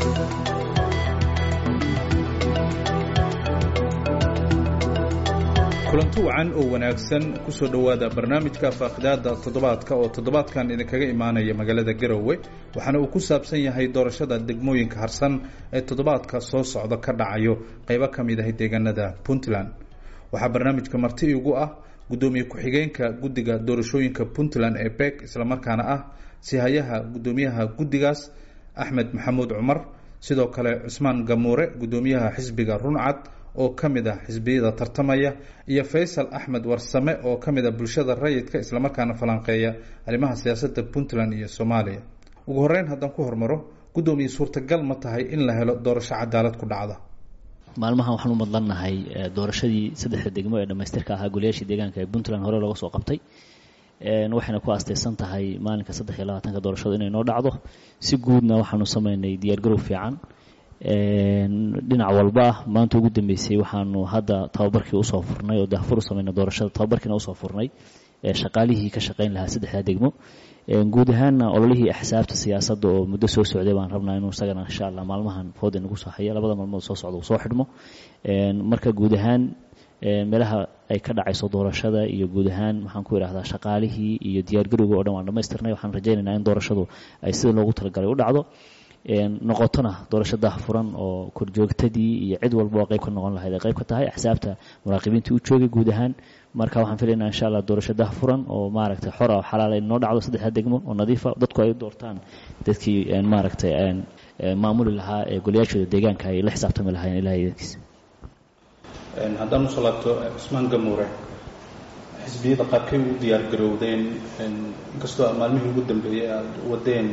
kulanti wacan oo wanaagsan ku soo dhawaada barnaamijka faaqidaada toddobaadka oo toddobaadkan idinkaga imaanaya magaalada Garowe waxaana uu ku saabsan yahay doorashada degmooyinka harsan ee toddobaadka soo socda ka dhacayo qaybo kamid ah deegaanada Puntland waxa barnaamijka marti ugu ah gudoomiye ku-xigeenka guddiga doorashooyinka Puntland ee PEC isla markaana ah sihayaha gudoomiyaha guddigaas Axmed Maxamuud Cumar sidoo kale Cusmaan Gamuure gudoomiyaha xisbiga Runcad oo kamid ah xisbiyada tartamaya iyo Faysal Axmed Warsame oo kamid ah bulshada rayidka isla markaana falanqeeya arrimaha siyaasadda Puntland iyo Soomaaliya ugu horeyn hadan ku hormaro gudoomiye suurtagal ma tahay in la helo doorasho cadaalad ku dhacda maalmahan waxaan u madlanahay doorashadii saddexda degmo ee dhameystirka ahaa golayaasha deegaanka ee Puntland hore looga soo qabtay waxayna ku aastaysan tahay maalinka 23 doorashada inay noo dhacdo si guudna waxaanu sameynay diyaar garow fiican dhinac walba maanta ugu dambeysay waxaanu hadda tababarkii u soo furnay oo daahfur sameeyna doorashada tababarkiina u soo furnay shaqaalihii ka shaqeyn lahaa saddexda degmo guud ahaan ololihii axsaabta siyaasadda oo muddo soo socday baan rabnaa inuu isagana insha Allah maalmahan fooda nagu soo hayo labada maalmood soo socdo soo xidhmo marka guud ahaan meelaha ay ka dhacayso doorashada iyo guud ahaan waxaan ku yiraahdaa shaqaalihii iyo diyaar garowga oo dhan waan dhameystirnay waxaan rajaynaynaa in doorashadu ay sida loogu talagalay u dhacdo noqotona doorasho daahfuran oo korjoogtadii iyo cid walba oo qayb ka noqon lahayd qayb ka tahay axsaabta muraaqibiinta u joogay guud ahaan marka waxaan filaynaa insha Allah doorasho daahfuran oo maaragtay xor ah xalaal ay noo dhacdo saddexda degmo oo nadiif ah dadku ay doortaan dadkii maaragtay maamul lahaa ee golayaashooda deegaanka ay la xisaabtami lahaayeen ilaahay idinkiisa haddaan u salaabto Cusmaan Gamuure xisbiyada qaabkay u diyaar garowdeen inkastoo maalmihii ugu dambeeyay aad wadeen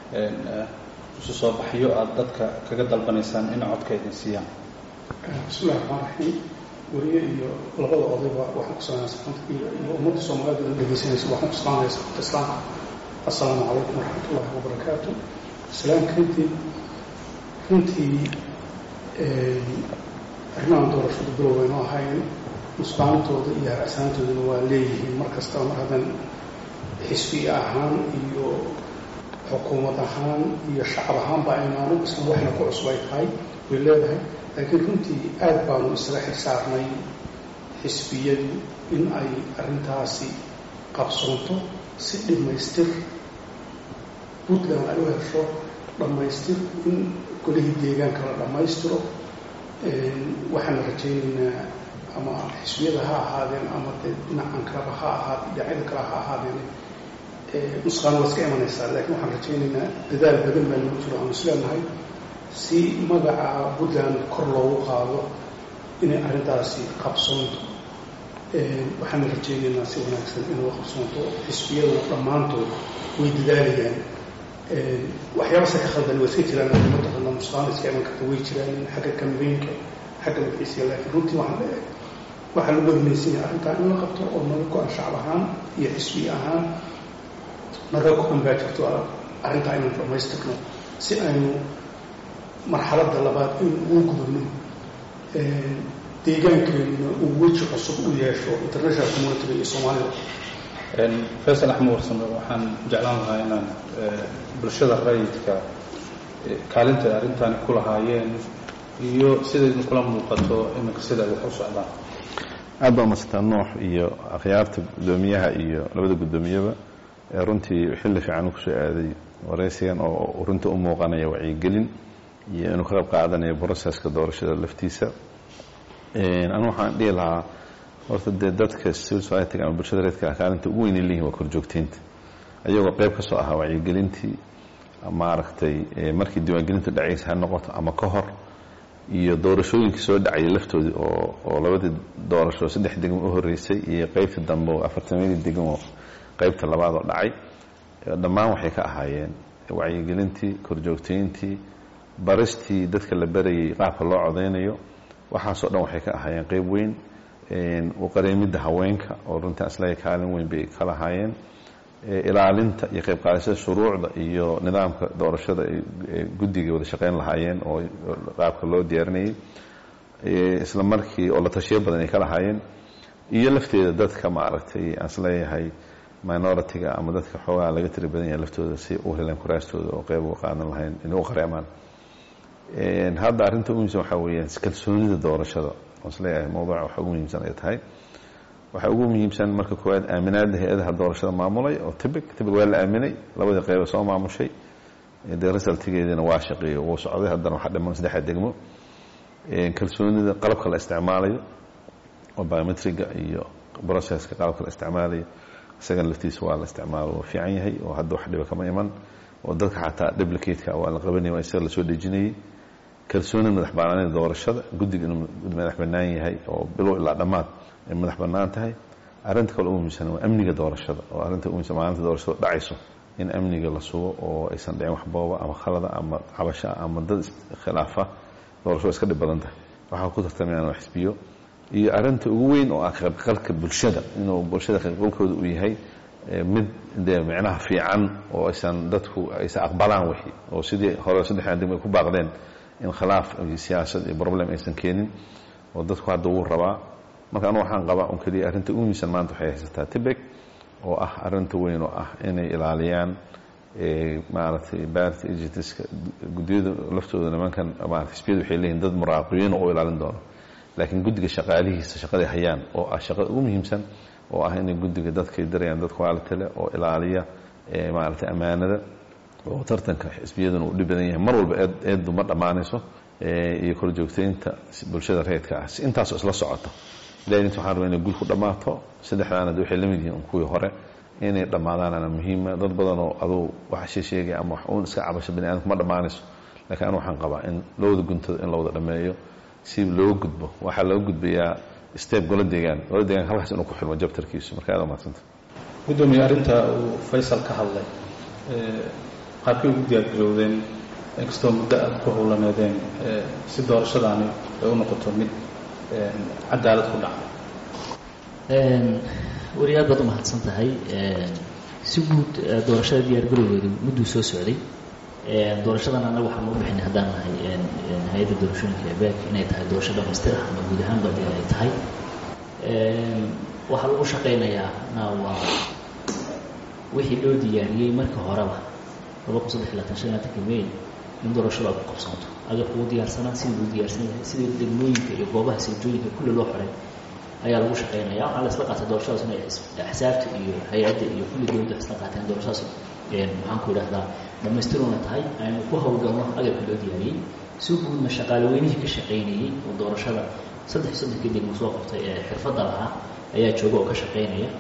soo baxyo aad dadka kaga dalbanaysaan in codka idin siiyaan bismillaahir rahmaanir rahiim wariye iyo labada odayba waxaan ku salaamayaa saxanka iyo ummadda Soomaaliyeed oo dhageysanaysa waxaan ku salaamayaa saxanka islaamka assalaamu calaykum waraxmatullaahi wabarakaatuh salaamkii runtii arrimaha doorashada bilowayno ahayn musqaantooda iyo harcasaantoodana waa leeyihiin markasta mar hadan xisbi ahaan iyo xukuumad ahaan iyo shacab ahaanba aynaanu isla waxna ku cusbay tahay way leedahay laakiin runtii aad baanu isaga xilsaarnay xisbiyadu in ay arrintaasi qabsoonto si dhammaystir Puntland ay u hesho dhammaystir in golihii deegaanka la dhammaystiro waxaan rajaynaynaa ama xisbiyada ha ahaadeen ama dhinacan kaleba ha ahaadeen dhinacyada kale ha ahaadeen nusqaan waa iska imanaysaa laakiin waxaan rajaynaynaa dadaal badan baa nagu jiro aan isleenahay si magaca Puntland kor loogu qaado inay arrintaasi qabsoonto waxaan rajaynaynaa si wanaagsan inuu qabsoonto xisbiyada dhammaantood way dadaalayaan waxyaabo ka khaldan waa iska jiraan ummadda nusqaan iska iman karta way jiraan xagga kambeynka xagga wixii laakiin runtii waxaa lagu weyneysanayaa arrintaa in la qabto oo naga go-an shacab ahaan iyo xisbi ahaan naga go-an baa jirto arrintaa inaan dhammaystirno si aynu marxaladda labaad in ugu gudubno deegaankeenuna uu weji cusub u yeesho international community iyo Soomaalida Faysal Axmed Warsame waxaan jeclaan lahaa inaan bulshada rayidka kaalinta arrintan ku lahaayeen iyo sidii kula muuqato iminka sida ay wax u socdaan aad baa mastaan noox iyo akhyaarta gudoomiyaha iyo labada gudoomiyaba runtii xilli fiican ku soo aaday wareysigan oo runtii u muuqanaya wacyigelin iyo inuu ka qayb qaadanayo processka doorashada laftiisa aan waxaan dhihi lahaa horta dadka civil society ama bulshada rayidka kaalinta ugu weyn leeyihiin waa korjoogteynta ayagoo qayb ka soo ah wacyigelintii maaragtay markii diiwaangelintu dhacaysa ha noqoto ama ka hor iyo doorashooyinkii soo dhacay laftoodii oo labadii doorasho saddex degmo u horeysay iyo qaybta dambe oo 40 degmo qaybta labaad oo dhacay dhammaan waxay ka ahaayeen wacyigelintii korjoogteyntii baristii dadka la barayay qaabka loo codeynayo waxaasoo dhan waxay ka ahaayeen qayb weyn u qareemidda haweenka oo runtii aslay kaalin weyn bay ka lahaayeen ilaalinta iyo qayb qaadashada shuruucda iyo nidaamka doorashada guddiga wada shaqeyn lahaayeen oo qaabka loo diyaarinayay isla markii oo la tashiyo badan ay ka lahaayeen iyo lafteeda dadka maaragtay asleeyahay minority-ga ama dadka xoogaa laga tiri badan yahay laftooda si u helaan kuraastooda oo qayb uga qaadan lahayn inuu qareemaan hadda arrinta ugu muhiimsan waxaa weeyaan kalsoonida doorashada oo isleeyahay mawduuca waxa ugu muhiimsan ay tahay waxaa ugu muhiimsan marka koowaad aaminaadda hay-adaha doorashada maamulay oo tibig waa la aaminay labadii qayba soo maamushay dee resultigeediina waa shaqeeyo wuu socday haddana waxaa dhiman 3 degmo kalsoonida qalabka la isticmaalayo oo biometriga iyo processka qalabka la isticmaalayo isaga laftiisa waa la isticmaalo waa fiican yahay oo hadda wax dhiba kama iman oo dadka xataa duplicate-ka waa la qabanayay waa isaga la soo dejinayay kalsoonida madax bannaanida doorashada guddiga inuu madax bannaan yahay oo bilow ilaa dhammaad ay madax bannaan tahay arrinta kale ugu muhiimsan waa amniga doorashada oo arrinta ugu muhiimsan maalinta doorashada dhacayso in amniga la sugo oo aysan dhicin wax booba ama khalada ama cabasho ama dad khilaafa doorashada iska dhib badan tahay waxaa ku tartamayaan waa xisbiyo iyo arrinta ugu weyn oo ah qaybgalka bulshada inuu bulshada qaybgalkooda uu yahay mid dee micnaha fiican oo aysan dadku aysan aqbalaan wixii oo sidii hore 3 degmo ay ku baaqdeen in khilaaf iyo siyaasad iyo problem aysan keenin oo dadku hadda uu rabaa marka anu waxaan qabaa un kaliya arrinta ugu muhiimsan maanta waxay haysataa tibeg oo ah arrinta weyn oo ah inay ilaaliyaan maaragtay baarta ejitiska guddiyada laftooda nimankan maaragtay xisbiyadu waxay leeyihiin dad muraaqibiin oo ilaalin doono laakiin guddiga shaqaalihiisa shaqaday hayaan oo ah shaqada ugu muhiimsan oo ah inay guddiga dadkay dirayaan dad quality leh oo ilaaliya maaragtay ammaanada oo tartanka xisbiyaduna uu dhib badan yahay mar walba eedu ma dhammaanayso iyo kor joogtaynta bulshada reedka ah si intaasoo isla socoto ilaahay inta waxaan rabaa inay guul ku dhammaato 3daana waxay la mid yihiin kuwii hore inay dhammaadaanana muhiima dad badan oo aduu wax sheegay ama wax uun iska cabasho bani aadamku ma dhammaanayso laakiin anu waxaan qabaa in looda guntada in la wada dhammeeyo si loo gudbo waxaa loo gudbayaa step gola deegaan halkaas inuu ku xirmo jabtarkiisu marka aad umahadsanta gudoomiye arrinta uu Faysal ka hadlay qaabkay ugu diyaargarowdeen inkastoo muddo aad ku howlaneedeen si doorashadaani ay u noqoto mid cadaalad ku dhacda weli aad baad umahadsan tahay si guud doorashada diyaargarowgeedu mudduu soo socday doorashadan annaga waxaan u bixinay haddaan nahay hay-adda doorashooyinka ebeek inay tahay doorasho dhamaystir ah ama guud ahaan badeel ay tahay waxaa lagu shaqaynayaa waa wixii loo diyaariyey marka horeba 2023 May in doorashada ku qabsanto agabka uu diyaarsanaa sidii uu diyaarsan yahay sidii degmooyinka iyo goobaha seejooyinka kulli loo xiray ayaa lagu shaqaynayaa waxaa la isla qaatay doorashadaas inay xisaabta iyo hay-adda iyo kulli dowladda isla qaateen doorashadaas maxaan ku idhahdaa dhammaystiruna tahay aynu ku howlgalno agabka loo diyaariyey si guudna shaqaalaweynihii ka shaqaynayey oo doorashada 3 degmo soo qabtay ee xirfadda lahaa ayaa jooga oo ka shaqaynaya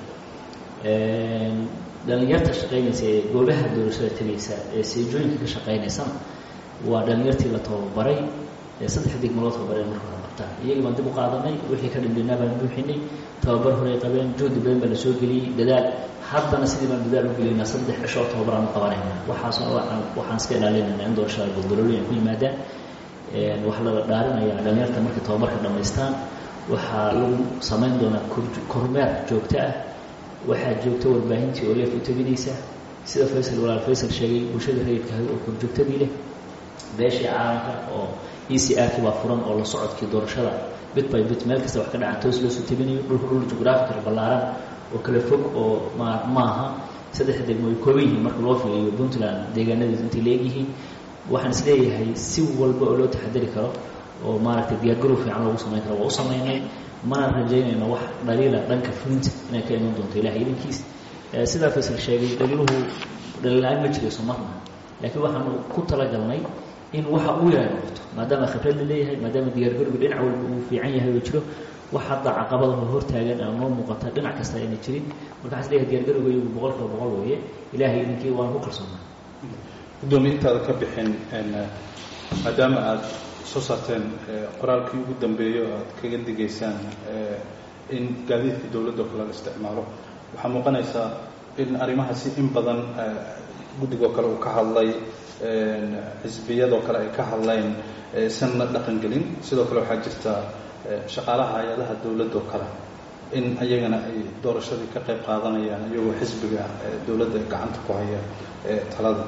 dhalinyarta shaqaynaysa ee goobaha doorashada tegaysa ee seejooyinka ka shaqaynaysana waa dhalinyartii la tababaray ee 3 degmo loo tababaray marka hore qabtaan iyagii baan dib u qaadanay wixii ka dhindhinaa baan buuxinay tababar hore qabeen juhdi badan baa la soo geliyey dadaal haddana sidii baan dadaal u gelinaa 3 cisho tababar aan qabanaynaa waxaan iska ilaalinaynaa in doorashada gobolooyin ku yimaadaan waxa la dhaarinayaa dhalinyarta markay tababarka dhammaystaan waxaa lagu samayn doonaa kormeer joogto ah waxaa joogta warbaahintii oo leef u teginaysa sida Faysal sheegay bulshada rayidka oo korjoogtadii leh beeshii caalamka oo ECR baa furan oo la socodkii doorashada bit by bit meel kasta wax ka dhaca toos loo soo tabinayo dhul geographical ballaaran oo kala fog oo maaha 3 degmo ay kooban yihiin marka loo fiiriyo Puntland deegaanadiisa intii leeyihiin waxaan is leeyahay si walba oo loo taxadari karo oo maaragtay diyaargarow fiican loogu samayn karo waa u samaynay mana rajaynayno wax dhaliila dhanka fulinta inay ka iman doonto ilaahay idinkiis sidaa Faysal sheegay dhaliilaan ma jirayso marna laakiin waxaanu ku talagalnay in waxa uu yahay noqoto maadaama khibrad la leeyahay maadaama diyaargarowga dhinac walba uu fiican yahay oo jiro wax hadda caqabada hortaagan ama noo muuqata dhinac kasta ayna jirin marka waxaan leeyahay diyaargarowga iyagu 100% weeye ilaahay idinkii waan ku kalsoonaa gudoomiyaha ka bixin maadaama aad soo saarteen qoraalkii ugu dambeeyay oo aad kaga digaysaan in gaadiidka dawladda kale la isticmaalo waxaa muuqanaysaa in arrimahaasi in badan guddigoo kale uu ka hadlay xisbiyadoo kale ay ka hadleen sanna dhaqan gelin sidoo kale waxaa jirta shaqaalaha hay-adaha dawladoo kale in ayagana ay doorashadii ka qayb qaadanayaan iyagoo xisbiga dawladda gacanta ku haya talada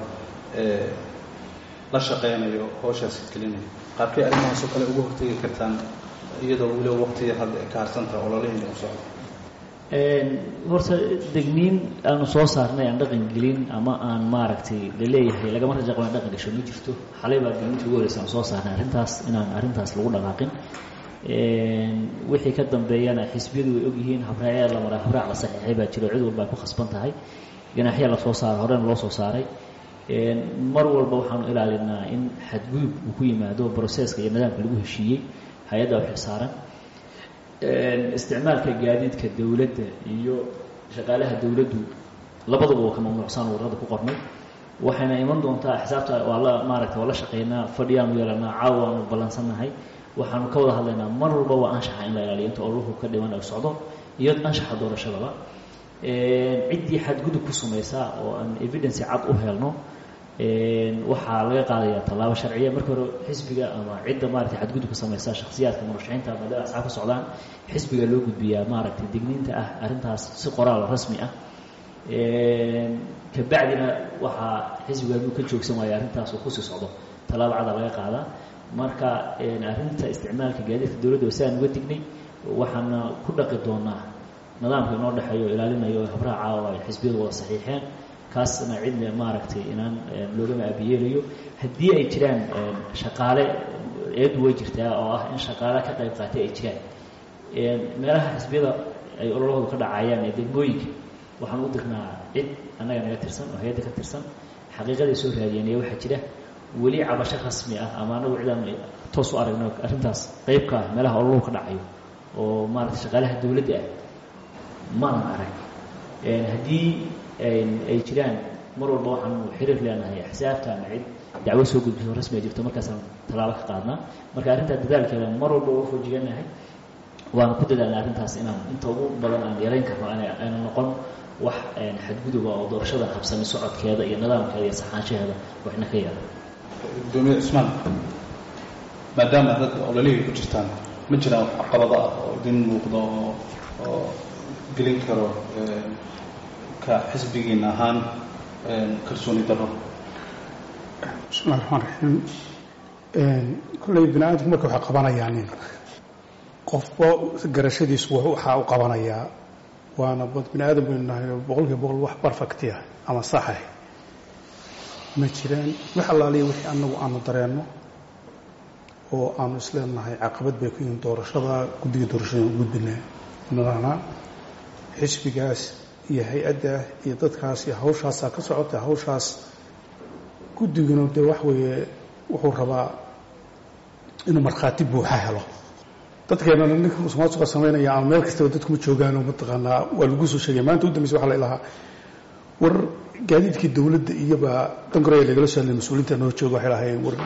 la shaqeynayo howshaasi gelinayo qaabkay arrimahaasoo kale uga hortegi kartaan iyadoo weliba waqti yar hadda ay ka harsantaha ololihina u socdo horta degniin aanu soo saarnay aan dhaqan gelin ama aan maaragtay laleeyahay lagama raja qaban dhaqan gasho ma jirto. xalay baa degniinta ugu horeysa aan soo saarnay arrintaas inaan arrintaas lagu dhaqaaqin. wixii ka dambeeyana xisbiyadu way ogyihiin habraacyada la maraa habraac la saxiixay baa jiro cid walba ay ku khasban tahay. ganaaxya la soo saaray horena loo soo saaray. mar walba waxaanu ilaalinaa in xadgudub uu ku yimaado broseska iyo nidaamka lagu heshiiyey hay-adda u xilsaaran. isticmaalka gaadiidka dawladda iyo shaqaalaha dawladdu labaduba waa ka mamnuucsan warqada ku qornay. waxayna iman doontaa xisaabta waa la maaragtay waa la shaqeynaa fadhiyaanu yeelanaa caawa waanu ballansannahay. waxaanu ka wada hadlaynaa mar walba waa anshaxa in la ilaaliyo inta olluhu ka dhiman ay socdo iyo anshaxa doorashadaba. ciddii xadgudub ku samaysaa oo aan evidence cad u helno waxaa laga qaadayaa tallaabo sharciya. marka hore xisbiga ama cidda maaragtay xadgudubka samaysaa shakhsiyaadka murashaxiinta maadaama asxaab ka socdaan xisbiga loo gudbiyaa maaragtay digniinta ah arrintaas si qoraal rasmi ah. kabacdina waxaa xisbiga hadduu ka joogsan waayo arrintaas uu kusii socdo tallaabo cada laga qaadaa. marka arrinta isticmaalka gaadiidka dawladda waa sidaan uga dignay. waxaana ku dhaqi doonaa nidaamka inoo dhexeeyo ilaalinayo habraaca oo ay xisbiyadu wada saxiixeen. kaasna cidna maaragtay inaan loogama aabiyeelayo. haddii ay jiraan shaqaale eedu way jirtaa oo ah in shaqaale ka qayb qaatay ay jiraan meelaha xisbiyada ay ololahoodu ka dhacayaan ee degmooyinka waxaan u dirnaa cid annaga naga tirsan oo hay-adda ka tirsan xaqiiqadii soo raadiyeen iyo waxaa jira weli cabasho rasmi ah ama anagu cidaan toos u aragno arrintaas qeybka ah meelaha ololuhu ka dhacayo oo maaragtay shaqaalaha dawladda ah maanan arag. haddii ay jiraan mar walba waxaanu xiriir leenahay xisaabta ama cid dacwo soo gudbiso rasmi ay jirto markaasaan tallaabo ka qaadnaa. marka arrintaa dadaalkeeda mar walba uga foojiganahay waana ku dadaalnay arrintaas inaan inta ugu badan aan yarayn karno ayna noqon wax xadguduba oo doorashada habsami socodkeeda iyo nidaamkeeda iyo saxaanshaheeda waxna ka yeela. gudoomiye cismaan maadaama dad ololihii ku jirtaan ma jiraan wax caqabado ah oo idin muuqdo oo gelin karo ka xisbigiina ahaan kalsooni darro? bismi llahi raxmaan raxiim. kolley bini aadamku marka waxay qabanayaan qofba garashadiisu waxaa u qabanayaa waana bini aadam baynu nahay boqolkiiba boqol wax perfecti ah ama sax ah ma jiraan. wax allaaliya wixii annagu aanu dareenno oo aanu isleenahay caqabad bay ku yihiin doorashada guddiga doorashada u gudbinaa nadaana xisbigaas iyo hay-adda iyo dadkaas iyo hawshaasaa ka socota. hawshaas guddiguna dee wax weeye wuxuu rabaa inuu markhaati buuxa helo. dadkeenana ninka musuqmaasuqa samaynaya ama meel kastaba dadkuma joogaanoo mataqaanaa waa lagu soo sheegaya. maanta u dambaysa waxa la ilahaa war gaadiidkii dawladda iyobaa dangaroya lagala soo hadlay mas-uuliinta noo jooga waxay lahaayeen war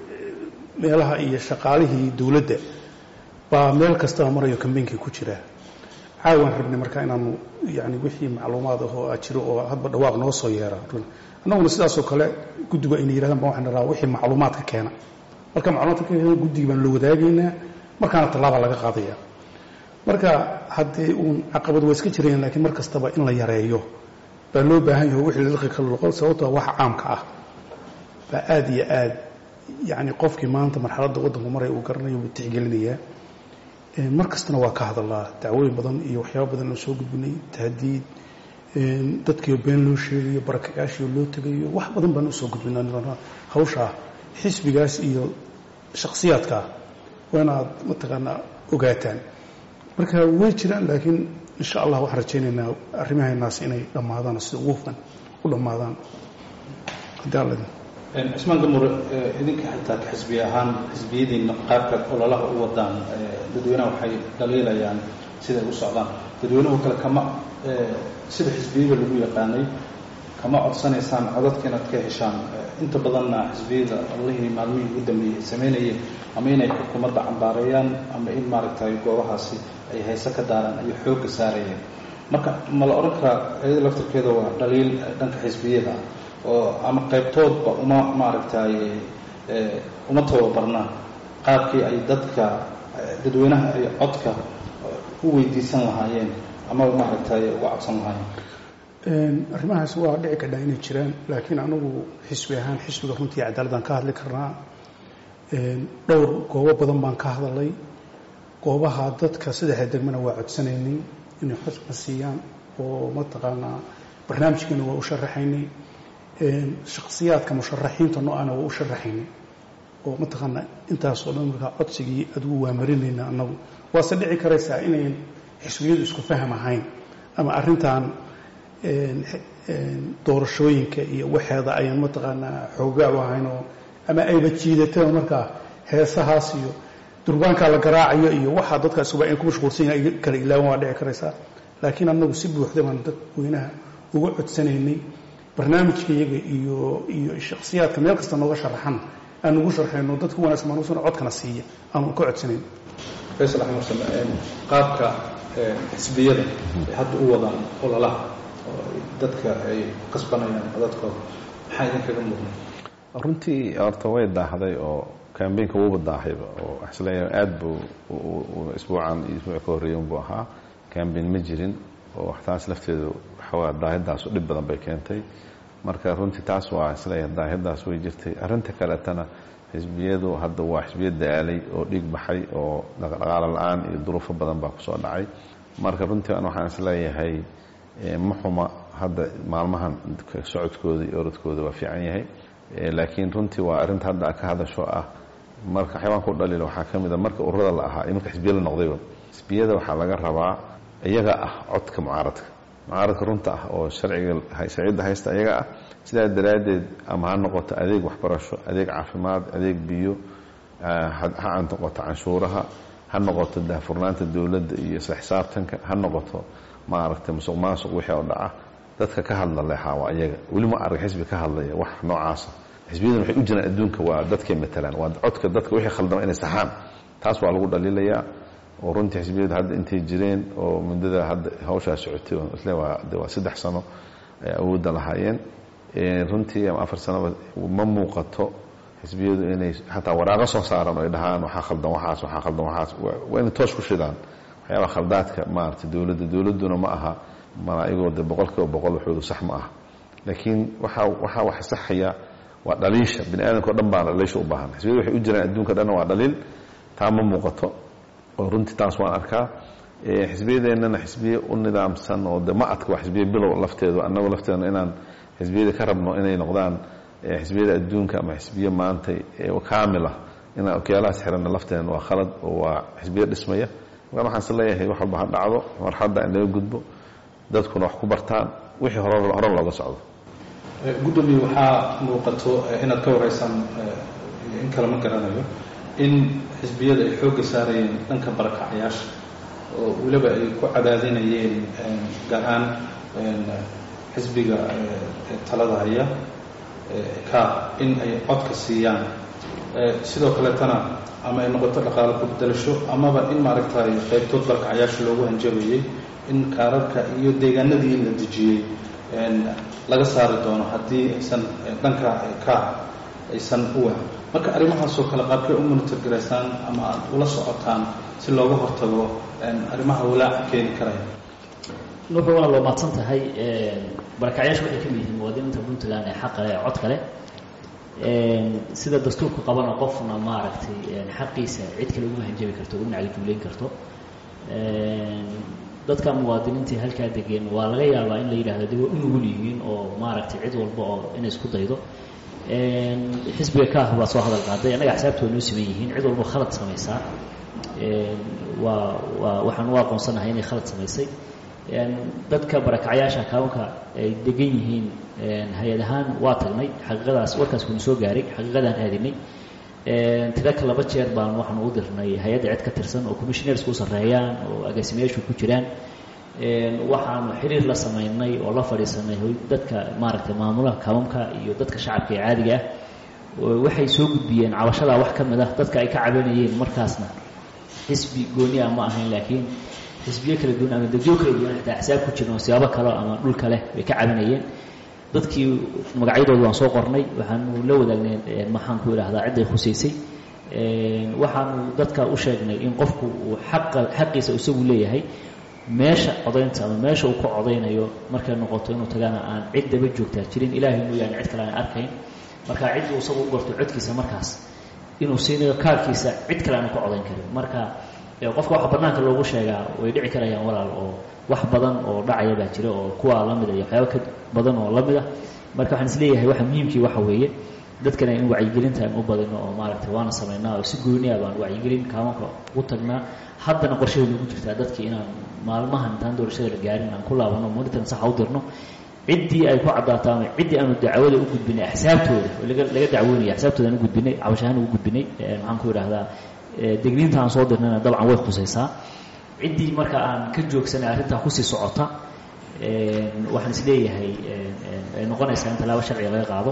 meelaha iyo shaqaalihii dawladda baa meel kastaba marayo kambeynkii ku jiraa. caawaan rabnay marka inaanu yani wixii macluumaad ah oo jiro oo hadba dhawaaq noo soo yeera. annaguna sidaasoo kale guddigu ayna yidhahdaan ba waxaan rabaa wixii macluumaadka keena. marka macluumaadka keena guddiga baan la wadaagaynaa markaana tallaaba laga qaadaya. marka haddii uun caqabad waa iska jirayaan laakiin mar kastaba in la yareeyo baa loo baahan yaho wixii lalaqi kala loqo sababtoo waxa caamka ah baa aad iyo aad yani qofkii maanta marxaladda waddanku maray uu garanayo buu tixgelinayaa. mar kastana waa ka hadalaa dacwooyin badan iyo waxyaaba badan oo soo gudbinay tahdiid dadkiio been loo sheegayo barakayaashiio loo tegayo wax badan baan usoo gudbinaa. hawshaa xisbigaas iyo shakhsiyaadkaa waa inaad mataqaanaa ogaataan. marka way jiraan laakiin insha allah waxaan rajaynaynaa arrimahaynaas inay dhammaadaan sida ugu hufan u dhammaadaan haddii alla idin. cismaan gamure idinka xitaa ka xisbi ahaan xisbiyadiina qaabka ololaha u wadaan dadweynaha waxay dhaliilayaan siday u socdaan. dadweynuhu kale kama sida xisbiyada lagu yaqaanay kama codsanaysaan codadka inaad ka heshaan. inta badanna xisbiyada ololihii maalmihii ugu dambeeyey samaynayeen ama inay xukuumadda cambaareeyaan ama in maaragtay goobahaasi ay hayse ka daaraan ayay xoogga saarayeen. marka ma la odhan karaa iyada laftirkeeda waa dhaliil dhanka xisbiyada oo ama qaybtoodba uma maaragtay uma tababarnaan qaabkii ay dadweynaha ay codka u weydiisan lahaayeen ama maaragtay uga codsan lahaayeen. arrimahaas waa dhici kadhaa inay jiraan laakiin anagu xisbi ahaan xisbiga runtii cadaaladaan ka hadli karnaa. dhowr goobo badan baan ka hadalay. goobaha dadka saddexda degmana waa codsanaynay inay xusna siiyaan oo mataqaanaa barnaamijkeena waa u sharaxaynay shakhsiyaadka musharaxiinta noocaana waa u sharaxaynay oo mataqaanaa intaasoo dhan markaa codsigii adigu waa marinayna annagu waase dhici karaysaa inayn xisbiyadu isku faham ahayn ama arrintan doorashooyinka iyo waxeeda ayaan mataqaanaa xoogaa u ahayn oo ama ayba jiidataba markaa heesahaas iyo durbaankaa la garaacayo iyo waxaa dadkaasuba ay ku mashquulsan yahay kala ilaawan waa dhici karaysaa laakiin annagu si buuxda baan dadweynaha uga codsanaynay barnaamijka iyaga iyo shakhsiyaadka meel kasta nooga sharaxan aan ugu sharxayno dadku wanaagsan maanuusan codkana siiya aanu ka codsanayn faysal axmed same qaabka xisbiyada ay hadda u wadaan ololaha oo dadka ay qasbanayaan codadkooda maxaa idinkaga muuqnay runtii horta way daahday oo kambeynka wuuba daahayba oo isleeyahay aad buu isbuucan iyo isbuuc ka horreeyan buu ahaa kambeyn ma jirin oo taas lafteedu waxaa daahiddaas dhib badan bay keentay marka runtii taas waa isleeyahay daahiddaas way jirtay arrinta kaletana xisbiyadu hadda waa xisbiya daalay oo dhiig baxay oo dhaqdhaqaalo la-aan iyo duruufo badan baa kusoo dhacay marka runtii an waxaan isleeyahay ma xuma hadda maalmahan socodkooda iyo orodkooda waa fiican yahay laakiin runtii waa arrinta hadda ka hadasho ah marka xayawaanka u dhaliila waxaa ka mid a marka ururada la ahaa iyo marka xisbiya la noqdayba xisbiyada waxaa laga rabaa iyaga ah codka mucaaradka runta ah oo sharciga haysta iyaga ah sidaa daraaddeed ama ha noqoto adeeg waxbarasho adeeg caafimaad adeeg biyo ha noqoto canshuuraha ha noqoto daahfurnaanta dowladda iyo isla xisaabtanka ha noqoto maaragtay musuq maasuq wixii oo dhaca dadka ka hadla leexaa waa iyaga weli ma arag xisbi ka hadlaya wax noocaasa xisbiyadan waxay u jiraan adduunka waa dadkay matalaan waa codka dadka wixii khaldama inay saxaan taas waa lagu dhaliilayaa oo runtii xisbiyadu hadda intay jireen oo muddada hadda hawshaa socotay isle waa 3 sano ay awoodda lahaayeen runtii ama 4 sanoba ma muuqato xisbiyadu inay xataa waraaqo soo saaran oo ay dhahaan waxaa khaldan waxaas waa inay toos ku shidaan waxyaaba khaldaadka maaragtay dowladduna ma aha malaa'igoo de 100% waxoodu sax ma aha laakiin waxaa wax saxaya waa dhaliisha bini aadamka oo dhan baa dhaliisha u baahan xisbiyadu waxay u jiraan adduunka dhan waa dhaliil taa ma muuqato oo runtii taas waan arkaa xisbiyadeennana xisbiye u nidaamsan oo de ma adka waa xisbiye bilow lafteedu annagu lafteedna inaan xisbiyada ka rabno inay noqdaan xisbiyada adduunka ama xisbiye maanta kaamil ah inaan okyaalahaas xiranna lafteedna waa khalad oo waa xisbiye dhismaya markaan waxaan is leeyahay wax walba ha dhacdo marxadda in laga gudbo dadkuna wax ku bartaan wixii hore looga socdo gudoomiye waxaa muuqato inaad ka waraysaan in kale ma garanayo in xisbiyada ay xoogga saarayeen dhanka barakacayaasha oo weliba ay ku cadaadinayeen gaar ahaan xisbiga talada haya ka in ay codka siiyaan sidoo kaleetana ama ay noqoto dhaqaale ku bedelasho amaba in maaragtay qaybtood barakacayaasha loogu hanjabayay in kaararka iyo deegaanadii la dejiyey laga saari doono haddii aysan dhanka ka aysan u wahan marka arrimahaasoo kale qaabkay u monitorgaraysaan ama aad ula socotaan si looga hortago arrimaha walaaca keeni karaya nuuxa waa loo maadsan tahay barakacyaasha waxay ka mid yihiin muwaadiniinta puntland ee xaqa leh cod kale sida dastuurku qabana qofna maaragtay xaqiisa cid kale ugu hanjabi karto ugu nacli karto dadka muwaadiniintii halkaa degeen waa laga yaabaa in la yidhaahdo de waa u nugul yihiin oo maaragtay cid walba oo inay isku daydo xisbiga kaah baa soo hadal qaaday annaga axsaabta waa noo siman yihiin cid walba khalad samaysaa waxaan u aqoonsanahay inay khalad samaysay dadka barakacyaasha kabanka ay degan yihiin hay-ad ahaan waa tagnay xaqiiqadaas warkaas kuna soo gaaray xaqiiqadaan aadinay tiraka 2 jeer baan waxaan u dirnay hay-adda cid ka tirsan oo commissionersku sarreeyaan oo agaasimayaashu ku jiraan waxaanu xiriir la samaynay oo la fadhiisanay dadka maaragtay maamulaha kabamka iyo dadka shacabka ee caadiga ah waxay soo gudbiyeen cabashadaa wax ka mid ah dadka ay ka cabanayeen markaasna xisbi gooni ah ma ahayn laakiin xisbiyo kala duwan ama degyo kala duwan xitaa axsaab ku jirno siyaabo kale ama dhul kale bay ka cabanayeen dadkii magacyadooda waan soo qornay waxaanu la wadaagnay maxaan ku idhaahdaa cidday khusaysay waxaanu dadka u sheegnay in qofku uu xaqiisa isagu leeyahay meesha codaynta ama meesha uu ka codaynayo markay noqoto inuu tagana aan cid daba joogtaa jirin ilaahay mooyaane cid kale aan arkayn marka cid uu isagu u gorto codkiisa markaas inuu siinayo kaarkiisa cid kale aanu ka codayn karin marka qofka waxa bannaanka loogu sheegaa way dhici karayaan walaal oo wax badan oo dhacaya baa jira oo kuwa la mid ah iyo waxyaabo ka badan oo la mid ah marka waxaan isleeyahay waxa muhiimkii waxa weeye dadkana in wacyigelinta aan u badino oo maaragtay waana samaynaa oo si gooni ah baan wacyigelin kaamanka ugu tagnaa haddana qorshaheedu ugu jirtaa dadkii inaan maalmahan intaan doorashada la gaarin aan ku laabano monitoring sax u dirno ciddii ay ku caddaato ama ciddii aanu dacwada u gudbinay axsaabtooda oo laga dacwoonaya axsaabtooda aan u gudbinay cabashahaan ugu gudbinay maxaan ku idhaahdaa degniinta aan soo dirnayna dabcan way khusaysaa ciddii marka aan ka joogsanay arrintaa kusii socota waxaan isleeyahay ay noqonaysaa in tallaabo sharciga laga qaado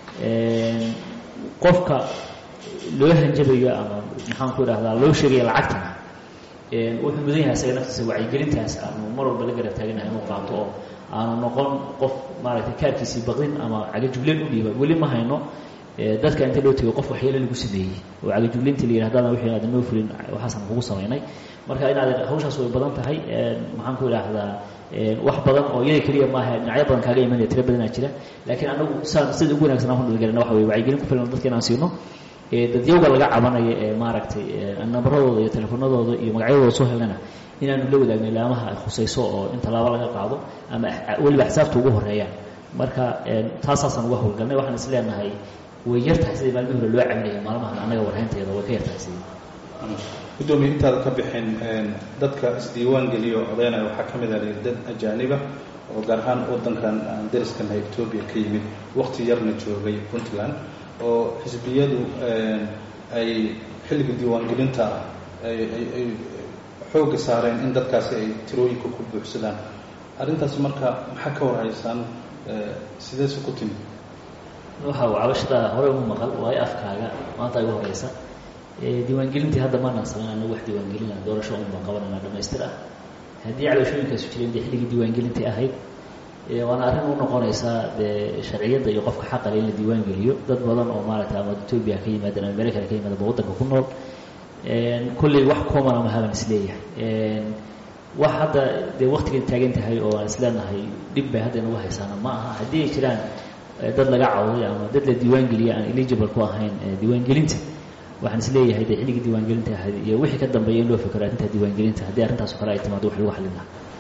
qofka loo hanjabayo ama maxaan ku idhahdaa loo sheegaya lacagtana wuxuu mudan yahay isaga naftiisa wacyigelintaas aanu mar walba la garab taaganahay inuu qaato oo aanu noqon qof maaragtay kaarkiisii baqdin ama cagajugleen u dhiiba weli ma hayno dadka inta loo tego qof waxyeelo lagu sameeyey oo cagajugleynta la yidhahda hadaan wixii aadan noo fulin waxaasaan kugu samaynay marka inaad hawshaas way badan tahay maxaan ku idhaahdaa wax badan oo iyada keliya maaha dhinacyo badan kaaga imanaya tiro badanaa jira laakiin anagu sida ugu wanagsan aan ku dhaligarana waxa weye wacyigelin ku filan dadka inaan siino dadyowga laga cabanaya ee maaragtay nambaradooda iyo telefoonadooda iyo magacyadooda soo helnana inaanu la wadaagno ilaamaha ay khusayso oo in tallaabo laga qaado ama weliba axsaabta ugu horeeyaan marka taasaasaan uga howlgalnay waxaan is leenahay way yartahay sidii maalmihii hore loo caminaya maalmahan annaga warhaynteeda way ka yartahay sidii gudoomiye intaada ka bixin dadka isdiiwaan geliyo odaynaya waxaa ka mid ah dad ajaaniba oo gaar ahaan waddankan aan dariskanahay Ethiopia ka yimid waqti yarna joogay Puntland oo xisbiyadu ay xilliga diiwaangelinta ay xooga saareen in dadkaasi ay tirooyinka ku buuxsadaan arrintaas marka maxaa ka warhaysaan sideese ku timid waxa cabashada hore ugu maqal waayo afkaaga maanta ugu horeysa diiwaangelintii hadda maana sameynaa wax diiwaangelina doorasho baan qabanayna dhamaystir ah haddii cabashooyinkaas jireen xilligii diiwaangelintii ahayd waana arrin u noqonaysaa sharciyadda iyo qofka xaqa leh in la diiwaan geliyo dad badan oo maaragtay ama Ethiopia ka yimaadeen ama meel kale ka yimaadeen waddanka ku nool kulley wax common ama haban isleeyahay wax hadda waqtigan taagan tahay oo aan isleenahay dhib bay hadda inagu haysaana ma aha haddii ay jiraan dad laga cawday ama dad la diiwaan geliya aan eligible ku ahayn diiwaangelinta waxaan isleeyahay xilligii diiwaangelinta ahayd iyo wixii ka dambeeya in loo fikiro arrinta diiwaangelinta haddii arrintaas oo kale ay timaado wax lagu xallin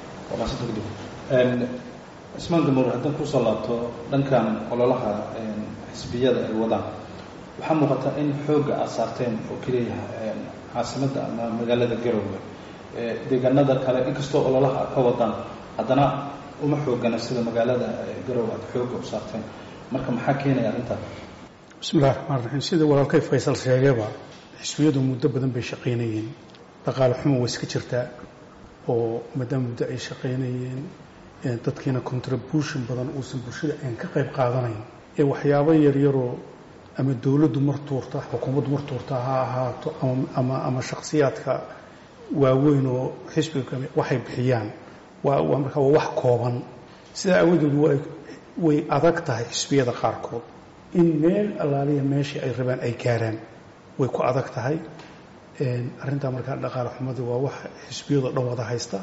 lahaa ismaan damuur haddaan kusoo laabto dhankan ololaha xisbiyada ay wadaan waxaa muuqata in xoogga aad saarteen oo keliya caasimadda ama magaalada Garowe deegaanada kale inkastoo ololaha ka wadaan haddana uma xoogana sida magaalada Garowe aad xoogga u saarteen marka maxaa keenaya arrintan bismillahi raxmaani raxiim sida walaalkay Faysal sheegayba xisbiyadu muddo badan bay shaqaynayeen dhaqaale xumo way iska jirtaa oo muddo ay shaqaynayeen dadkiina contribution badan uusan bulshada aan ka qayb qaadanayn waxyaabo yaryaroo ama dawladdu mar tuurta xukuumaddu mar tuurta ha ahaato ama shakhsiyaadka waaweyn oo xisbiga waxay bixiyaan waa markaa waa wax kooban sidaa awadeed way adag tahay xisbiyada qaarkood in meel allaaliya meeshii ay rabaan ay gaaraan way ku adag tahay arrintaa markaa dhaqaale xumada waa wax xisbiyadu dhan wada haysta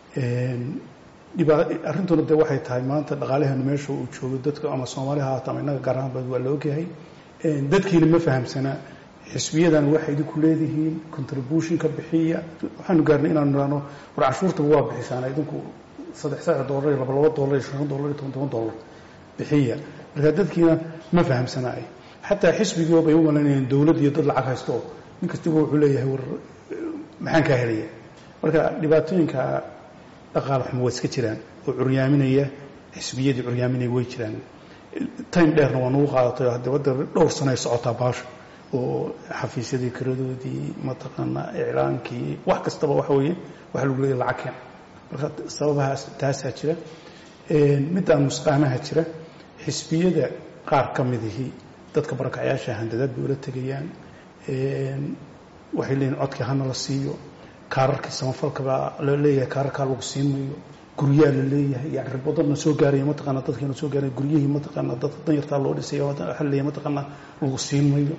arrintuna de waxay tahay maanta dhaqaalaheenu meesha uu joogo dadka ama Soomaaliya ha ama inaga gaar ahaan waa la ogyahay dadkiina ma fahamsana xisbiyadan waxay idinku leedihiin contribution ka bixiya waxaanu gaarnay inaanu niraano war cashuurta waa bixisaan idinku $3 $2 $5 $10 bixiya marka dadkiina ma fahamsanaay xataa xisbigii bay u malaynayaan dawlad iyo dad lacag haysto nin kasta wuxuu leeyahay war maxaan ka helaya marka dhibaatooyinka dhaqaale xumo way iska jiraan oo curyaaminaya xisbiyadii curyaaminaya way jiraan time dheerna waa nagu qaadatay hadda wadda dhowr sano ay socotaa baasha oo xafiisyadii kiradoodii mataqaanaa iclaankii wax kastaba waxa weeye waxa lagu leeyahay lacag keen marka sababahaas taasaa jira midaan musqaamaha jira xisbiyada qaar ka midihii dadka barakacayaasha handadaad bay ula tegayaan waxay leeyihin codkii hana la siiyo kaararkii samafalka baa la leeyahay kaararkaa lagu siin mayo guryaha la leeyahay yani ribadana soo gaaraya mataqaanaa dadkiina soo gaaraya guryihii mataqaanaa dadka danyartaa loo dhisay waxa la leeyahay mataqaanaa lagu siin mayo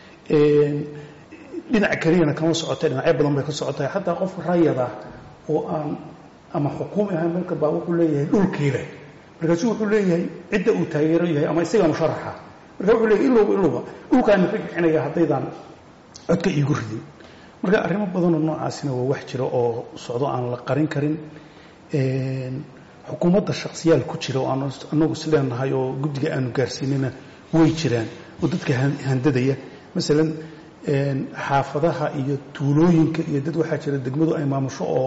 dhinac kaliyana kama socotay dhinacyo badan bay ka socotay xataa qof rayada oo aan ama xukuumi ahaan marka baa wuxuu leeyahay dhulkii leh markaasuu wuxuu leeyahay cidda uu taageero yahay ama isagaa musharaxa marka wuxuu leeyahay ilowba dhulkaan ka bixinaya haddaydan codka iigu ridin marka arrimo badanoo noocaasina waa wax jira oo socdo aan la qarin karin. xukuumadda shakhsiyaal ku jira oo aan anagu isleenahay oo guddiga aanu gaarsiinina way jiraan oo dadka handadaya. masalan xaafadaha iyo tuulooyinka iyo dad waxaa jira degmadu ay maamusho oo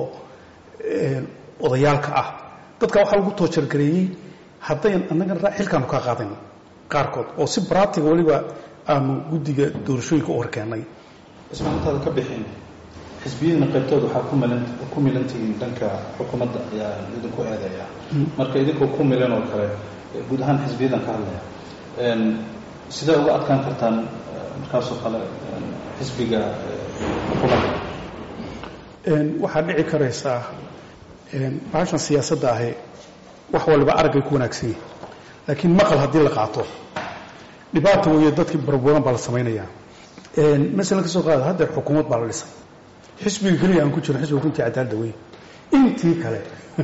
odayaalka ah. dadka waxaa lagu toojargareeyey haddayn annagana xilkaanu kaa qaadayn qaarkood oo si baratiga weliba aanu guddiga doorashooyinka u horkeennay. ismaantaada ka bixin xisbiyadna qaybtooda waxaa ku milantihiin dhanka xukuumadda ayaa idinku eedaya. marka idinkoo ku milan oo kale guud ahaan xisbiyadan ka hadlaya sidee uga adkaan kartaan markaasoo kale xisbiga xukuumadda? waxaa dhici karaysaa bahashan siyaasadda ahi wax waliba aragay ku wanaagsan yahay laakiin maqal haddii la qaato dhibaata weeye dadkii barburan baa la samaynayaa. masalan ka soo qaada haddeer xukuumad baa la dhisay xisbiga keliya aan ku jirin xisbiga runtii cadaalada weyn intii kale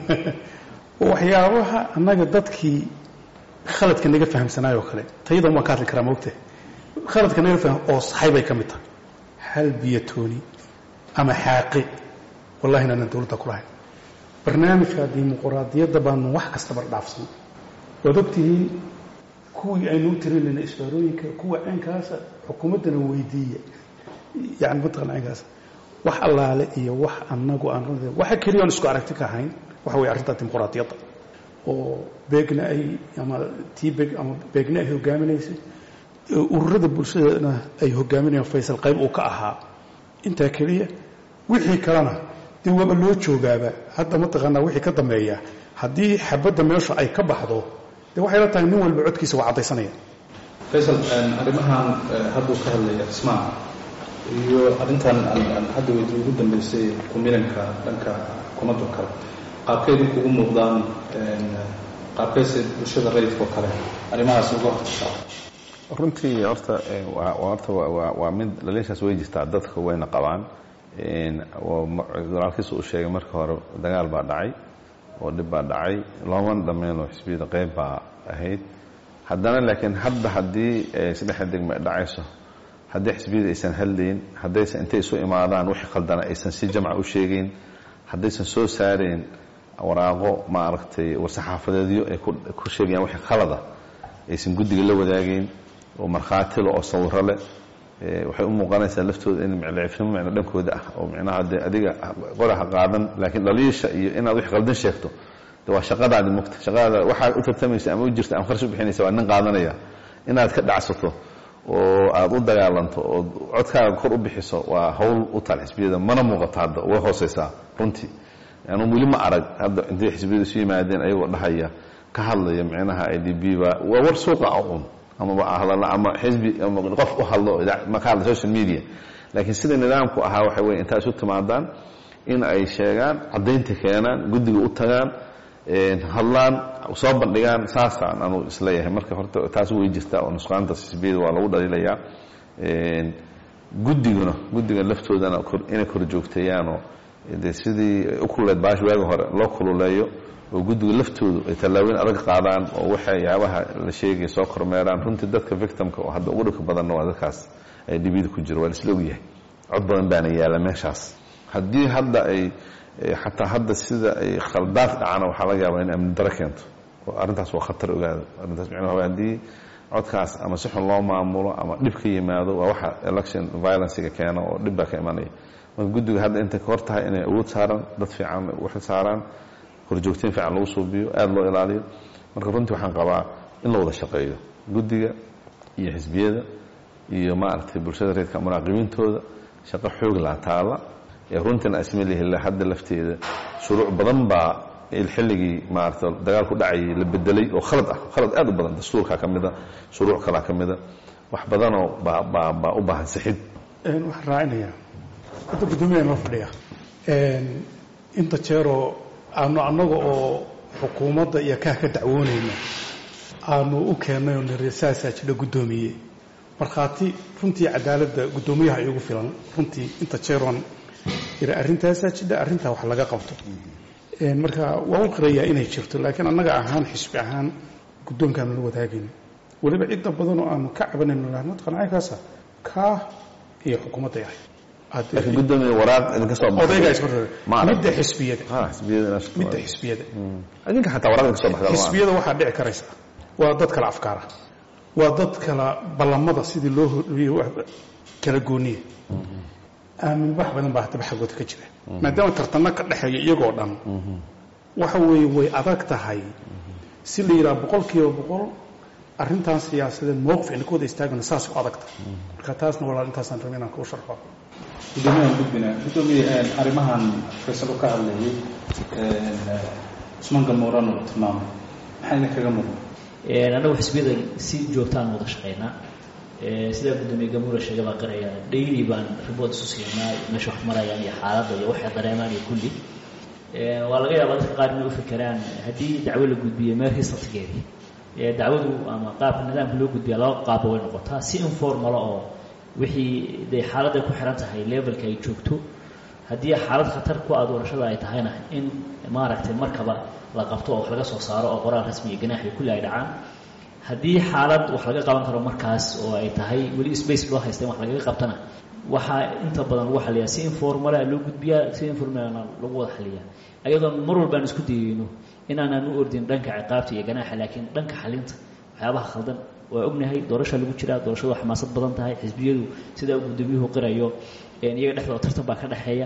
waxyaabaha annaga dadkii khaladka naga fahamsanaayoo kale tayadan waan ka hadli karaa maogtahay khaladka naga faham oo saxay bay ka mid tahay hal biyatooni ama xaaqi wallahi inaanan dowladda ku lahayn. barnaamijka dimuquraadiyadda baanu wax kasta bardhaafsan. waad ogtihiin kuwii aynu u tirinayna isbaarooyinka kuwa caynkaasa xukuumaddana weydiiya yani mataqana caynkaas wax allaale iyo wax annagu aan waxa keliya aan isku aragti ka ahayn waxa weeye arrinta dimuquraadiyadda oo beegna ay ama tiibeg ama beegna ay hogaaminaysay ururada bulshadana ay hogaaminayaan Faysal qayb uu ka ahaa. intaa keliya wixii kalena dee waba loo joogaaba hadda mataqaanaa wixii ka dambeeya haddii xabadda meesha ay ka baxdo dee waxay la tahay nin walba codkiisa waa caddaysanaya. Faysal arrimahan hadduu ka hadlaya ismaan iyo arrintan aan hadda weydii ugu dambeysay kumilanka dhanka xukuumadda kale qaabkeedii kugu muuqdaan qaabkaysa bulshada rayidka oo kale arrimahaas uga hortagtaa? runtii horta waa mid dhaliishaas way jirtaa dadka wayna qabaan. walaalkiisa uu sheegay marka hore dagaal baa dhacay oo dhib baa dhacay looma dhammeynoo xisbiyada qayb baa ahayd. haddana laakiin hadda haddii saddexa degmo dhacayso haddii xisbiyada aysan hadlayn haddaysan intay isu imaadaan wixii khaldana aysan si jamca u sheegayn haddaysan soo saareen waraaqo maaragtay war-saxaafadeedyo ay ku sheegayaan wixii khalada aysan guddiga la wadaagayn oo markhaati leh oo sawiro leh waxay u muuqanaysaa laftooda in miclifnimo micno dhankooda ah oo micnaha dee adiga qoraha qaadan laakiin dhaliisha iyo inaad wix qaldan sheegto de waa shaqadaadi mugta shaqadaada waxaad u tartamaysa ama u jirta ama kharash u bixinaysa waa nin qaadanaya inaad ka dhacsato oo aad u dagaalanto oo codkaaga kor u bixiso waa hawl u taal xisbiyada mana muuqato hadda way hoosaysaa runtii yani weli ma arag hadda intay xisbiyada isu yimaadeen ayagoo dhahaya ka hadlaya micnaha IDB waa war suuqa un ama hadalna ama xisbi ama qof u hadlo ma ka hadlo social media laakiin sida nidaamku ahaa waxa weeye inta isu timaadaan in ay sheegaan caddaynta keenaan guddiga u tagaan hadlaan soo bandhigaan saasaan anu isleeyahay. marka horta taas way jirtaa oo nusqaanta xisbiyada waa lagu dhaliilayaa. guddiga laftoodana inay kor joogteeyaanoo dee sidii u kululeed baash waagi hore loo kululeeyo oo guddiga laftoodu ay tallaabooyin adag qaadaan oo waxyaabaha la sheegaya soo kormeeraan. runtii dadka victimka oo hadda ugu dhibka badanna waa dadkaas ay dhibida ku jiro waa la isla ogyahay cod badan baana yaala meeshaas. haddii hadda ay xataa hadda sida ay khaldaad dhacana waxaa laga yaabaa in amni daro keento oo arrintaas waa khatar ogaada. arrintaas micnaha haddii codkaas ama si xun loo maamulo ama dhib ka yimaado waa waxa election violencega keena oo dhib baa ka imanaya. marka guddiga hadda intay ka hor tahay inay awood saaraan dad fiican u xil saaraan horjoogteen fiican lagu suubiyo aada loo ilaaliyo. marka runtii waxaan qabaa in la wada shaqeeyo guddiga iyo xisbiyada iyo maaragtay bulshada reerka muraaqibiintooda shaqo xoog laa taala runtina asmalihi hadda lafteeda shuruuc badan baa xilligii maaragtay dagaal ku dhacayay la bedelay oo khalad aad u badan dastuurka kamida shuruuc kala kamida wax badan oo baa u baahan saxid. waxaan raacinayaa hadda guddoomiyaha noo fadhiya inta jeeroo aanu annaga oo xukuumadda iyo kaah ka dacwoonayno aanu u keennay oo nirasaasaa jidha guddoomiye markhaati runtii cadaaladda guddoomiyaha iigu filan runtii inta jeeroon ira arrintaasaa jidha arrintaa wax laga qabto. marka waa u qirayaa inay jirto laakiin annaga ahaan xisbi ahaan guddoonkaanu la wadaagayno weliba cidda badan oo aanu ka cabanayno mataqan caynkaasa kaah iyo xukuumadda yahay laakiin gudoomiye waraaq idinka soo baxday odayga midda xisbiyada midda xisbiyada idinka xataa waraaq idinka soo baxday xisbiyada waxaa dhici karaysa waa dad kala afkaara waa dad kala ballamada sidii loo kala gooniye aamin wax badan baa hadaba xaggooda ka jira maadaama tartanno ka dhexeeya iyagoo dhan waxa weeye way adag tahay si la yidhaha 100% arrintan siyaasadeed mowqif in kooda istaagna saas u adag tahay marka taasna walaal intaasaan rabay inaan ku sharxo gudoomiye arrimahan faysal ka hadlayay Usman Gamoran oo tilmaamay maxayna kaga muuqda anagu xisbiyada si joogtaan wada shaqeynaa sida gudoomiye Gamoran sheegay baa qaraya daily baan report soo siinaa meesha wax marayaan iyo xaaladda iyo waxa dareemaan iyo kulli waa laga yaabaa dadka qaar inay u fikiraan haddii dacwo la gudbiyo meel historygeedi dacwadu ama qaabka nidaamka loo gudbiyo laba qaab way noqotaa si informal oo wixii day xaaladda ku xiran tahay levelka ay joogto haddii xaalad khatar ku ah doorashada ay tahayna in maaragtay markaba la qabto oo wax laga soo saaro oo qoraal rasmi iyo ganaax iyo kulli ay dhacaan haddii xaalad wax laga qaban karo markaas oo ay tahay weli space loo haystay wax laga qabtana waxaa inta badan lagu xaliyaa si informal loo gudbiyaa si informal lagu wada xaliyaa ayadoo mar walba aan isku dayayno in aanan u ordin dhanka ciqaabta iyo ganaaxa laakiin dhanka xalinta waxyaabaha khaldan waa ognahay doorasho lagu jiraa doorashadu xamaasad badan tahay xisbiyadu sida gudoomiyuhu qirayo iyaga dhexdooda tartan baa ka dhaxeeya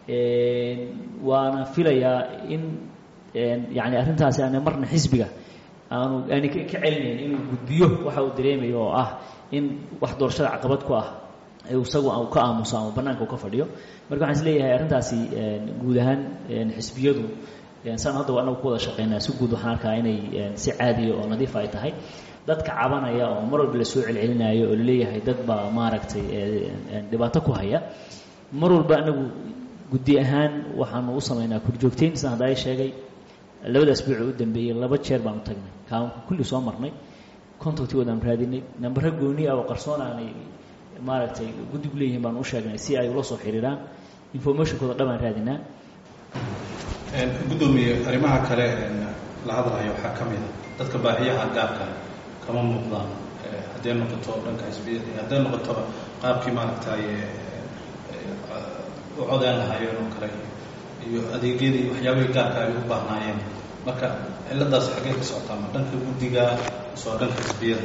waana filayaa in yani arrintaasi aan marna xisbiga aanu ka celinayn inuu gudbiyo waxa uu dareemayo oo ah in wax doorashada caqabad ku ah isagu uu ka aamuso ama bannaanka uu ka fadhiyo marka waxaan is leeyahay arrintaasi guud ahaan xisbiyadu saan hadda anagu ku wada shaqeynaa si guud waxaan arkaa inay si caadiya oo nadiif ay tahay dadka cabanaya oo mar walba la soo celcelinayo oo laleeyahay dad baa maaragtay dhibaato ku haya mar walba anagu guddi ahaan waxaanu u samaynaa korjoogteyn sida hadda ay sheegay labada asbuuc u dambeeyay 2 jeer baanu tagnay kaanku kulli soo marnay contacti wadaan raadinay nambaro gooni ah oo qarsoon aanay maaragtay guddigu leeyihiin baan u sheegnay si ay ula soo xiriiraan informationkooda dhammaan raadinaa gudoomiye arrimaha kale la hadlayo waxaa ka mid ah dadka baahiyaha gaarka kama muuqdaan haddii noqoto dhanka xisbiyada haddii noqoto qaabkii maaragtay u codeen lahaayeen oo kale iyo adeegyadii waxyaabihii gaarka ay u baahnaayeen marka ciladaas xaggee ka socotaa ma dhanka guddiga soo dhanka xisbiyada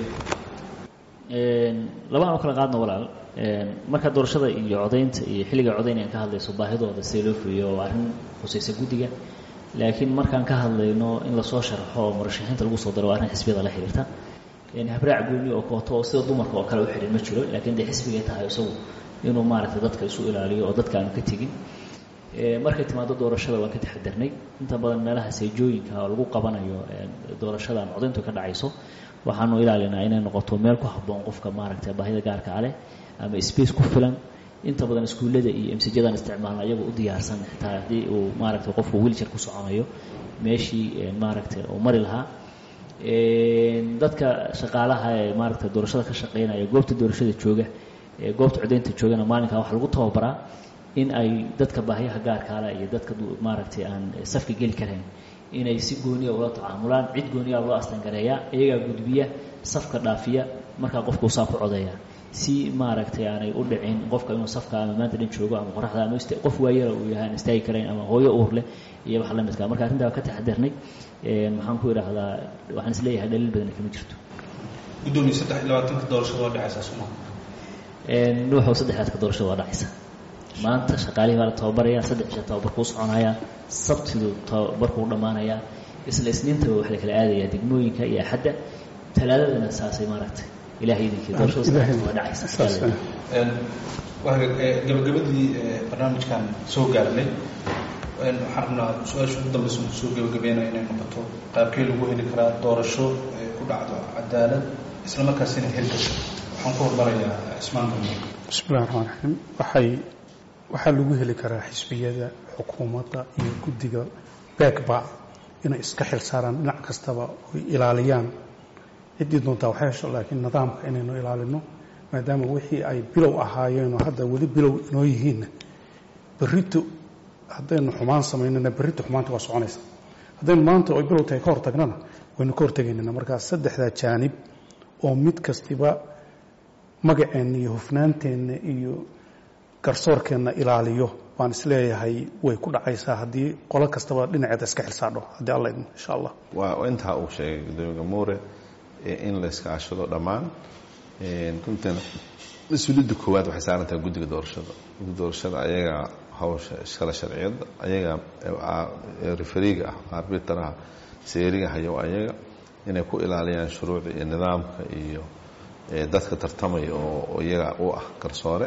laba aan kala qaadno walaal marka doorashada iyo codeynta iyo xilliga codeynayaan ka hadlayso baahidooda si loo fuliyo oo arrin khusaysa guddiga laakiin markaan ka hadlayno in la soo sharxo oo murashaxiinta lagu soo daro arrin xisbiyada la xiriirta habraac gooni oo kooto oo sida dumarka oo kale u xidhin ma jiro laakiin dee xisbiga tahay isagu inuu maaragtay dadka isu ilaaliyo oo dadka aanu ka tegin markay timaado doorashada waan ka taxadarnay inta badan meelaha seejooyinka oo lagu qabanayo doorashadan codeyntu ka dhacayso waxaanu ilaalinaa inay noqoto meel ku habboon qofka maaragtay baahida gaarka ah leh ama space ku filan inta badan iskuullada iyo MCJadan isticmaalna iyagoo u diyaarsan xitaa haddii uu maaragtay qofku wheelchair ku soconayo meeshii maaragtay uu mari lahaa dadka shaqaalaha ee maaragtay doorashada ka shaqeynaya goobta doorashada jooga goobta codeynta joogana maalinka waxa lagu tababaraa in ay dadka baahiyaha gaarka ah iyo dadka maaragtay aan safka geli karayn inay si gooniya ula tacaamulaan cid gooniya loo astangareeyaa iyagaa gudbiya safka dhaafiya markaa qofku saa ku codeeya si maaragtay aanay u dhicin qofka inuu safka ama maanta dhan joogo ama qoraxda ama qof waayara uu yahay aan istaagi karayn ama hooyo uur leh iyo wax la midka marka arrintaa ka taxadarnay maxaan ku idhaahdaa waxaan is leeyahay dhaliil badan kama jirto gudoomiye 23 doorashada waa dhacaysa Soomaa nuuxu 3 doorashada waa dhacaysa maanta shaqaalihii baa la tababaraya 3 cisho tababarku soconaya sabtidu tababarku dhamaanaya isla isniinta waxa la kala aadaya degmooyinka iyo axadda talaadadana saasay maaragtay ilaahay idinkii doorashada waa dhacaysa gabagabadii barnaamijkan soo gaarnay waxaan rabnaa su-aasha ugu dambaysa soo gabagabeynaya inay noqoto qaabkee lagu heli karaa doorasho ku dhacdo cadaalad isla markaasina hirgasho waxaan ku hormarayaa Usman Gamoran bismillahi raxmaani raxiim waxaa lagu heli karaa xisbiyada xukuumadda iyo guddiga backba inay iska xil saaraan dhinac kastaba oy ilaaliyaan ciddii doontaa waxay hesho laakiin nidaamka inaynu ilaalino maadaama wixii ay bilow ahaayeenoo hadda weli bilow inoo yihiinna berrito haddaynu xumaan samaynana berrito xumaanta waa soconaysa haddaynu maanta oy bilow tahay ka hortagnana waynu ka hortegaynana markaa 3 jaanib oo mid kastiba magaceenna iyo hufnaanteenna iyo garsoorkeenna ilaaliyo baan isleeyahay way ku dhacaysaa haddii qolo kastaba dhinaceeda iska xilsaadho haddii alla idmo insha allah. waa intaa uu sheegay gudoomiye Gamuure in la iska ashado dhammaan runtan mas-uuliyadda koowaad waxay saaran tahay guddiga doorashada ayaga hawsha iskala sharciyada ayaga referiga arbitaraha seeriga hayo ayaga inay ku ilaaliyaan shuruucda iyo nidaamka iyo dadka tartamaya oo iyaga u ah garsoore.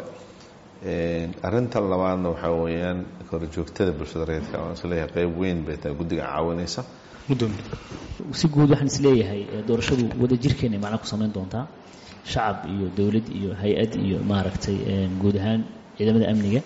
arinta labaadna waxaa weeyaan korjoogtada bulshada rayidka oo isleeyahay qayb weyn bay tahay guddiga caawinaysa. si guud waxaan isleeyahay doorashadu wadajirkeena macna ku samayn doontaa shacab iyo dawlad iyo hay-ad iyo maaragtay guud ahaan ciidamada amniga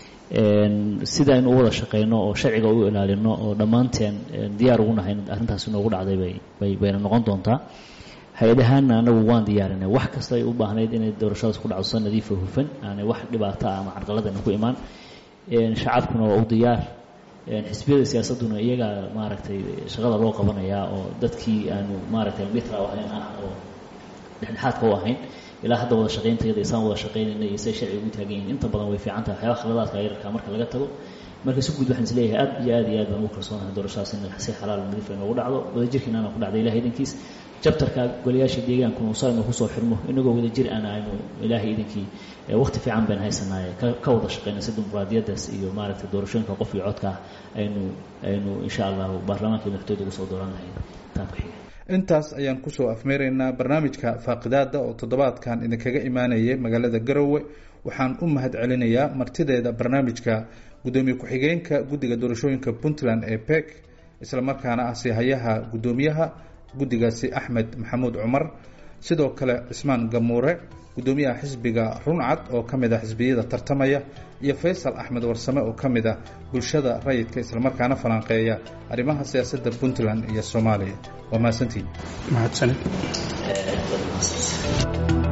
sidaynu u wada shaqeyno oo sharciga u ilaalino oo dhammaanteen diyaar ugu nahay arrintaasi noogu dhacday bayna noqon doontaa. hay-adahaana anagu waan diyaarinay wax kasta ay u baahnayd inay doorashadaas ku dhacdo nadiif oo hufan aanay wax dhibaato ama carqaladana ku imaan. shacabkuna waa u diyaar, xisbiyada siyaasaduna iyaga maaragtay shaqada loo qabanayaa oo dadkii aanu maaragtay mitra ahayn oo dhexdhexaadka u ahayn ilaa hadda wada shaqaynteeda isaan wada shaqaynayna iyo say sharci ugu taagan yihiin inta badan way fiican tahay waxyaaba khaladaadka yararka marka laga tago. marka si guud waxaan isleeyahay aad iyo aad baan ugu kalsoonahay doorashadaas in si xalaal nadiif ay noogu dhacdo wadajirkiina ku dhacday ilaahay idinkiis. jabtarka golayaasha deegaankuna uu salmo kusoo xirmo inagoo wadajir aan aynu ilaahay idinkii waqti fiican baan haysanaaye ka wada shaqeyna si dimuqraadiyadaas iyo maaragtay doorashooyinka qof iyo codka aynu insha allah baarlamaanka madaxtooyada ugu soo dooran lahayn taabka xiga. intaas ayaan kusoo afmeeraynaa barnaamijka faaqidaada oo toddobaadkan idinkaga imaanayay magaalada Garowe. waxaan u mahad celinayaa martideeda barnaamijka gudoomiye ku-xigeenka guddiga doorashooyinka Puntland ee PEC isla markaana ah sihayaha gudoomiyaha guddigaasi Axmed Maxamuud Cumar, sidoo kale Cismaan Gamuure gudoomiyaha xisbiga Runcad oo ka mid ah xisbiyada tartamaya, iyo Faysal Axmed Warsame oo ka mid ah bulshada rayidka isla markaana falanqeeya arrimaha siyaasadda Puntland iyo Soomaaliya. waa mahadsantihiin. mahadsanid.